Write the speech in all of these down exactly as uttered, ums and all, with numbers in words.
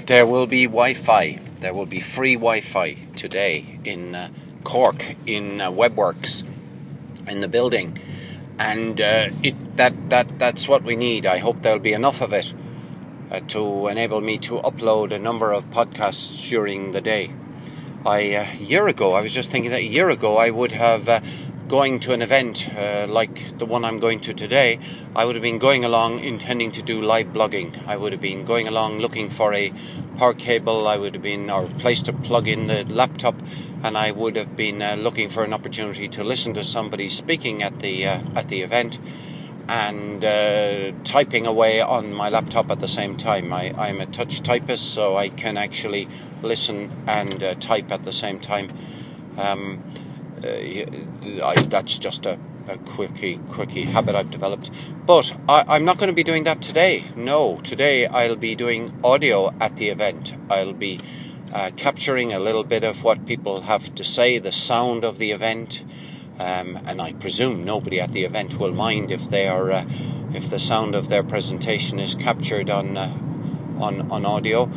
There will be Wi-Fi. There will be free Wi-Fi today in uh, Cork, in uh, Webworks, in the building, and uh, it that that that's what we need. I hope there'll be enough of it uh, to enable me to upload a number of podcasts during the day. I uh, a year ago, I was just thinking that a year ago I would have uh, going to an event uh, like the one I'm going to today. I would have been going along intending to do live blogging. I would have been going along looking for a power cable. I would have been or a place to plug in the laptop, and I would have been uh, looking for an opportunity to listen to somebody speaking at the uh, at the event, and uh, typing away on my laptop at the same time. I, I'm a touch typist, so I can actually listen and uh, type at the same time. Um, uh, I, that's just a, a quickie, quickie habit I've developed. But I, I'm not going to be doing that today. No, today I'll be doing audio at the event. I'll be uh, capturing a little bit of what people have to say, the sound of the event. Um, and I presume nobody at the event will mind if they are, uh, if the sound of their presentation is captured on uh, on on audio.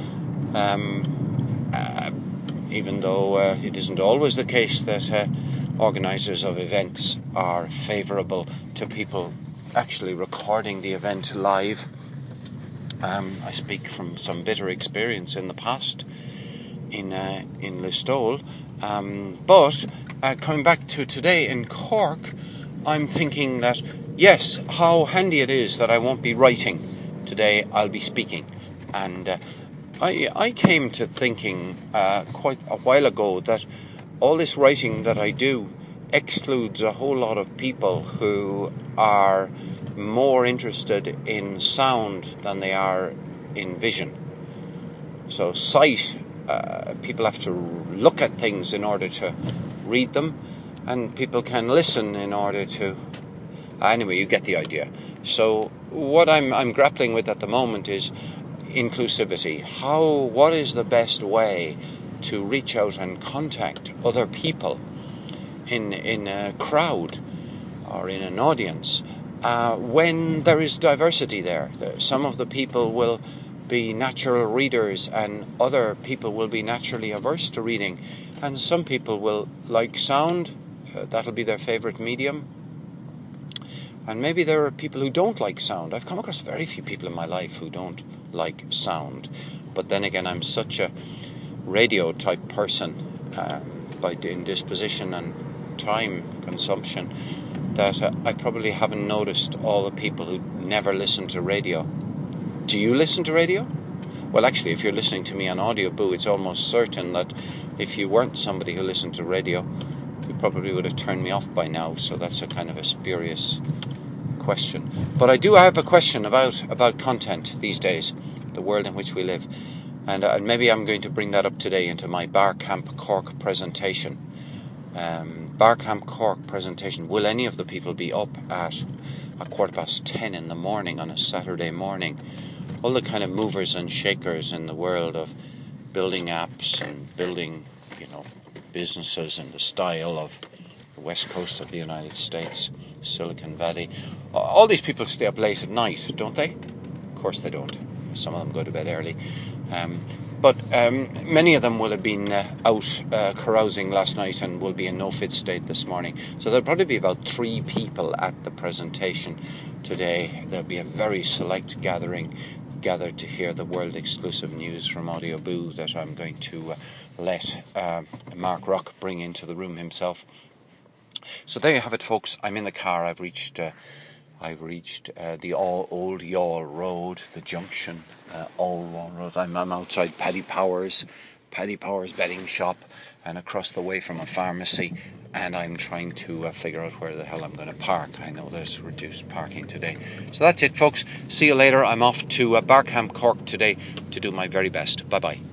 Um, uh, even though uh, it isn't always the case that uh, organisers of events are favourable to people actually recording the event live. Um, I speak from some bitter experience in the past in uh, in Listowel, um, but. Uh, coming back to today in Cork, I'm thinking that, yes, how handy it is that I won't be writing. Today I'll be speaking. And uh, I I came to thinking uh, quite a while ago that all this writing that I do excludes a whole lot of people who are more interested in sound than they are in vision. So sight, uh, people have to look at things in order to read them, and people can listen in order to... Anyway, you get the idea. So what I'm I'm grappling with at the moment is inclusivity. How, what is the best way to reach out and contact other people in in a crowd or in an audience uh, when there is diversity there? Some of the people will be natural readers, and other people will be naturally averse to reading. And some people will like sound, uh, that'll be their favourite medium. And maybe there are people who don't like sound. I've come across very few people in my life who don't like sound. But then again, I'm such a radio type person um, by in disposition and time consumption that uh, I probably haven't noticed all the people who never listen to radio. Do you listen to radio? Well, actually, if you're listening to me on Audio Boo, it's almost certain that if you weren't somebody who listened to radio, you probably would have turned me off by now. So that's a kind of a spurious question. But I do have a question about, about content these days, the world in which we live. And, uh, and maybe I'm going to bring that up today into my Barcamp Cork presentation. Um, Barcamp Cork presentation. Will any of the people be up at a quarter past ten in the morning on a Saturday morning? All the kind of movers and shakers in the world of building apps and building, you know, businesses in the style of the west coast of the United States, Silicon Valley. All these people stay up late at night, don't they? Of course they don't. Some of them go to bed early. Um, but um, many of them will have been uh, out uh, carousing last night and will be in no fit state this morning. So there'll probably be about three people at the presentation today. There'll be a very select gathering gathered to hear the world exclusive news from Audio Boo that I'm going to uh, let uh, Mark Rock bring into the room himself. So there you have it, folks. I'm in the car. I've reached uh, I've reached uh, the all old Youghal Road, the junction, uh, Old Youghal Road. I'm, I'm outside Paddy Powers, Paddy Powers betting shop, and across the way from a pharmacy. And I'm trying to uh, figure out where the hell I'm going to park. I know there's reduced parking today. So that's it, folks. See you later. I'm off to uh, Barcamp Cork today to do my very best. Bye-bye.